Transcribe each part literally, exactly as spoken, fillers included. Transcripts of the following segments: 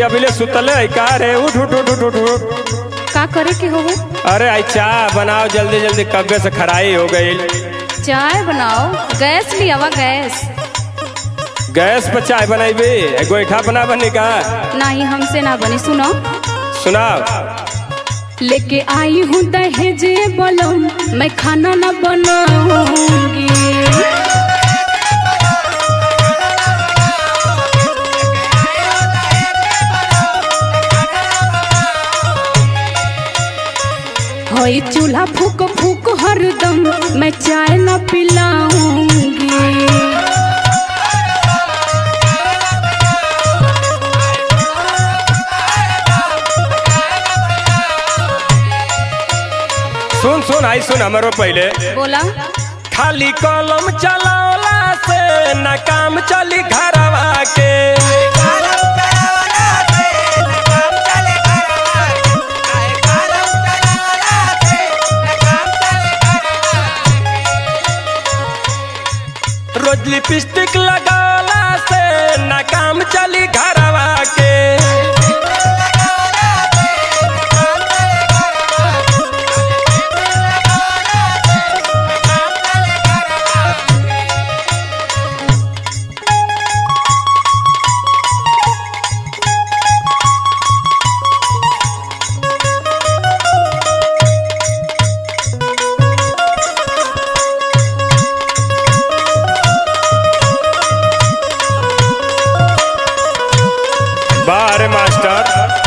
अभी ले सुतले है का रे? उठ उठ उठ उठ उठ। का करे के होवे? अरे आई चाय बनाओ जल्दी जल्दी, कब्बे से खराई हो गई। चाय बनाओ? Gas लियावा gas. गैस पर चाय बनाई गोईठा बना बनी का? नहीं हमसे ना बनी। सुनो सुनाओ। लेके आई हूँ दहेज बलम, मैं खाना न बनाऊंगी। होई चूल्हा फूक फूक हरदम, मैं चाय न पिलाऊंगी। सुन सुन आई सुन हमारो पहले बोला। खाली कलम चलावला से न काम चली घरवा के। रोज लिपस्टिक लगावला से न काम चली घरवा के। बारे मास्टर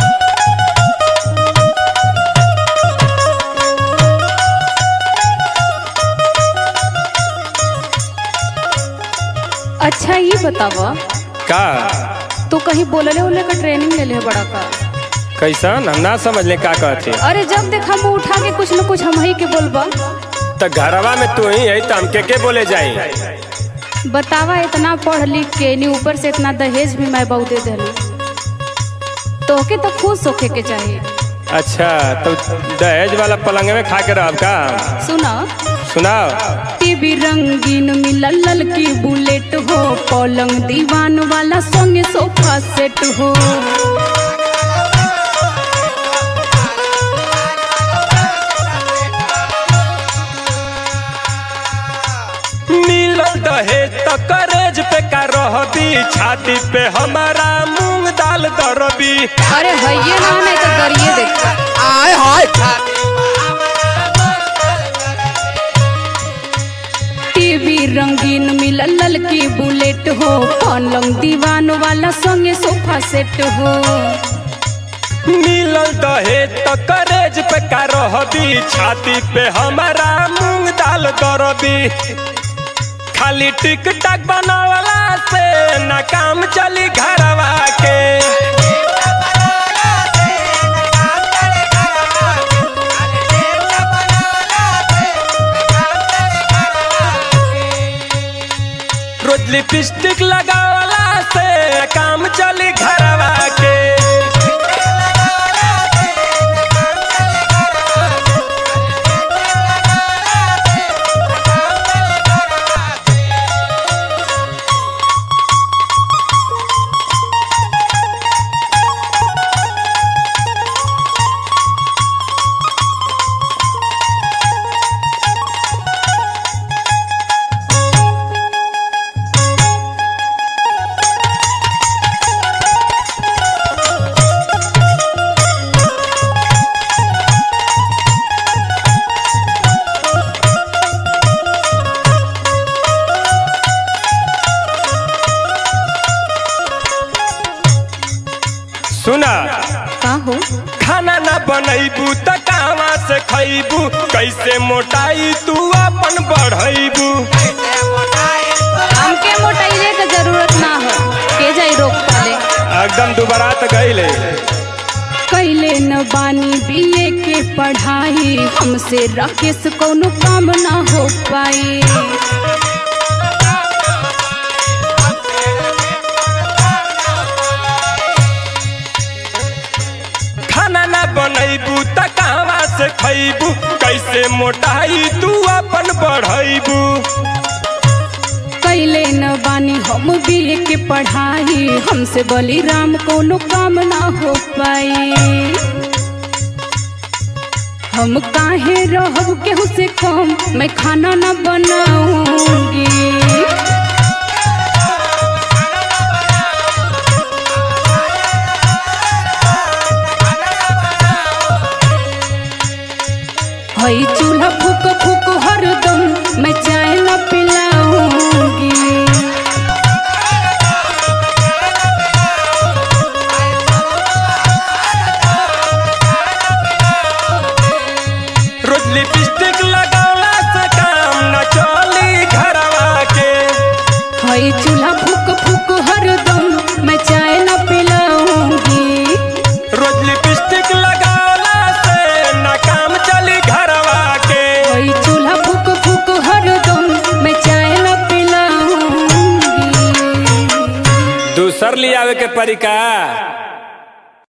अच्छा ये बतावा का तो कहीं बोलले उले का ट्रेनिंग ले ले बड़ा का? कैसन हम ना समझ ले का कहते। अरे जब देखा मुँह उठा के कुछ न कुछ हम ही के बोलबा। तो घरवा में तू ही है तो हम के के बोले जाई? बतावा इतना पढ़ लिख के नहीं ऊपर से इतना दहेज भी मैं बहुत दे दिली, तो के तो खुश होके के चाहिए। अच्छा तो दहेज वाला पलंग में खा के रह का? सुना सुनाओ। टीवी रंगीन मिलल ललकी बुलेट हो, पलंग दीवान वाला संगे सोफा सेट हो। मिलल दहेज तो करेज पे का रहबी, छाती पे हमारा मूंग दाल दरबी। अरे भैया ना नहीं तो दरिये देखा। आय हाय टीवी रंगीन मिलल ललकी बुलेट हो, पलंग दीवान वाला संगे सोफा सेट हो। मिलल दहेज तो करेज पे का रहबी, छाती पे हमारा मूंग दाल दरबी। खाली टिक टाक बनावला से न काम चली घरवा के। रोज लिपस्टिक लगावला से काम चली घरवा के। सुना का हो? खाना ना बनैबू त कहवा से खैबू, कैसे मोटाई तू अपन बढ़ैबू। हमके मोटाइले के जरूरत ना हो, के जाई रोक पाले। एकदम दोबारा तो गईले। कैले न बानी बीए के पढ़ाई, हमसे राकेश कोनो काम ना हो पाई। खाना ना बनैबू त कहवा से खैबू, कैसे मोटाई तू अपन बढ़ैबू। कैले न बानी हम बीए के पढ़ाई, हमसे बलिराम कोनो काम ना हो पाई। हम काहे रहब केहू से कम, मैं खाना न बनाऊंगी। हई चूल्हा फूक फूक हरदम, मैं चाय न पिलाऊंगी। रोज लिपस्टिक लगावला से काम न चली घरवा के। हई चूल्हा फूक फूक हरदम, मैं चाय न पिलाऊंगी। रोज लिपस्टिक लगावला से न काम चली घरवा के। हई चूल्हा फूक फूक हरदम, मैं चाय न पिलाऊंगी। दूसर ले आवे के परी का।